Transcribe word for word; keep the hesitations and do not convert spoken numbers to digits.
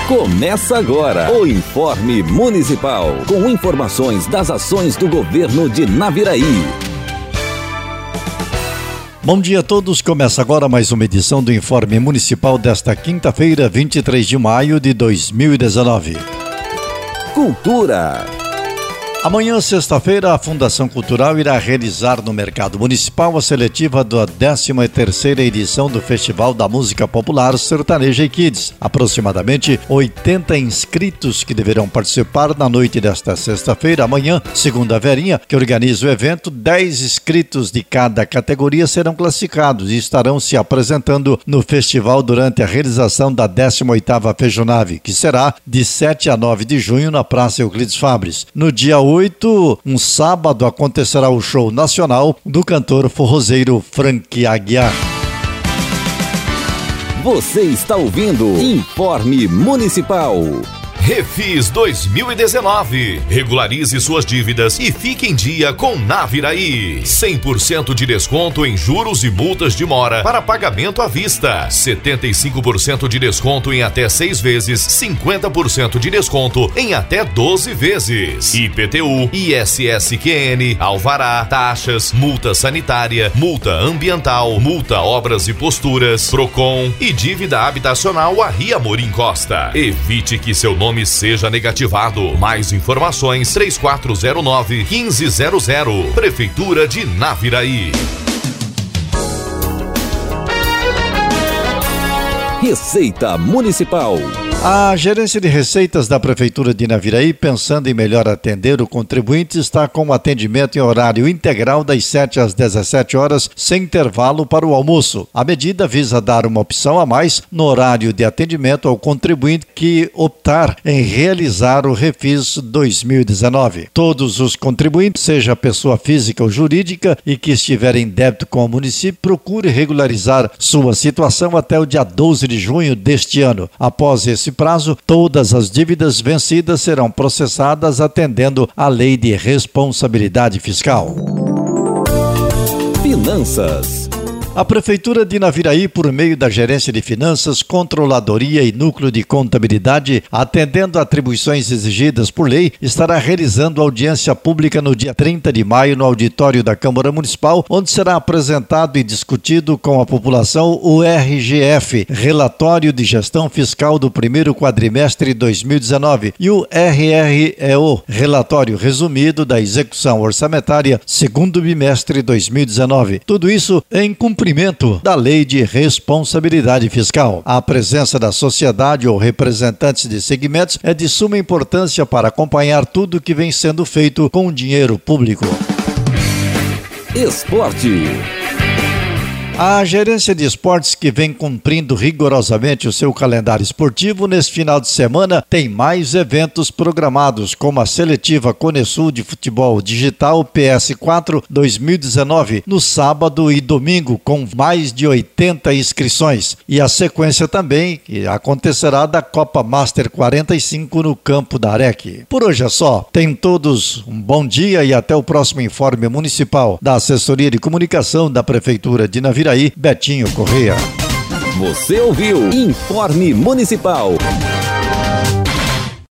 Começa agora o Informe Municipal, com informações das ações do governo de Naviraí. Bom dia a todos, começa agora mais uma edição do Informe Municipal desta quinta-feira, vinte e três de maio de dois mil e dezenove. Cultura. Amanhã, sexta-feira, a Fundação Cultural irá realizar no Mercado Municipal a seletiva da décima terceira edição do Festival da Música Popular Sertaneja e Kids. Aproximadamente oitenta inscritos que deverão participar na noite desta sexta-feira. Amanhã, segundo a Verinha, que organiza o evento, dez inscritos de cada categoria serão classificados e estarão se apresentando no festival durante a realização da décima oitava Fejonave, que será de sete a nove de junho na Praça Euclides Fabres. No dia oito, um sábado, acontecerá o show nacional do cantor forrozeiro Frank Aguiar. Você está ouvindo Informe Municipal. Refis dois mil e dezenove. Regularize suas dívidas e fique em dia com Naviraí. cem por cento de desconto em juros e multas de mora para pagamento à vista. setenta e cinco por cento de desconto em até seis vezes. cinquenta por cento de desconto em até doze vezes. I P T U, I S S Q N, alvará, taxas, multa sanitária, multa ambiental, multa obras e posturas, Procon e dívida habitacional a Ria Morim Costa. Evite que seu nome seja negativado. Mais informações três quatro zero nove, um cinco zero zero. Prefeitura de Naviraí. Receita Municipal. A Gerência de Receitas da Prefeitura de Naviraí, pensando em melhor atender o contribuinte, está com atendimento em horário integral das sete às dezessete horas, sem intervalo para o almoço. A medida visa dar uma opção a mais no horário de atendimento ao contribuinte que optar em realizar o Refis dois mil e dezenove. Todos os contribuintes, seja pessoa física ou jurídica, e que estiverem em débito com o município, procure regularizar sua situação até o dia doze de junho deste ano. Após esse prazo, todas as dívidas vencidas serão processadas atendendo à Lei de Responsabilidade Fiscal. Finanças. A Prefeitura de Naviraí, por meio da Gerência de Finanças, Controladoria e Núcleo de Contabilidade, atendendo atribuições exigidas por lei, estará realizando audiência pública no dia trinta de maio no auditório da Câmara Municipal, onde será apresentado e discutido com a população o R G F, Relatório de Gestão Fiscal do primeiro quadrimestre dois mil e dezenove, e o R R E O, Relatório Resumido da Execução Orçamentária segundo bimestre dois mil e dezenove. Tudo isso em cumprimento da Lei de Responsabilidade Fiscal. A presença da sociedade ou representantes de segmentos é de suma importância para acompanhar tudo o que vem sendo feito com o dinheiro público. Esporte. A Gerência de Esportes, que vem cumprindo rigorosamente o seu calendário esportivo, neste final de semana tem mais eventos programados, como a seletiva Conesul de Futebol Digital P S quatro dois mil e dezenove, no sábado e domingo, com mais de oitenta inscrições. E a sequência também, que acontecerá, da Copa Master quarenta e cinco no campo da Arec. Por hoje é só. Tenham todos um bom dia e até o próximo Informe Municipal da Assessoria de Comunicação da Prefeitura de Naviraí, Betinho Correia. Você ouviu Informe Municipal.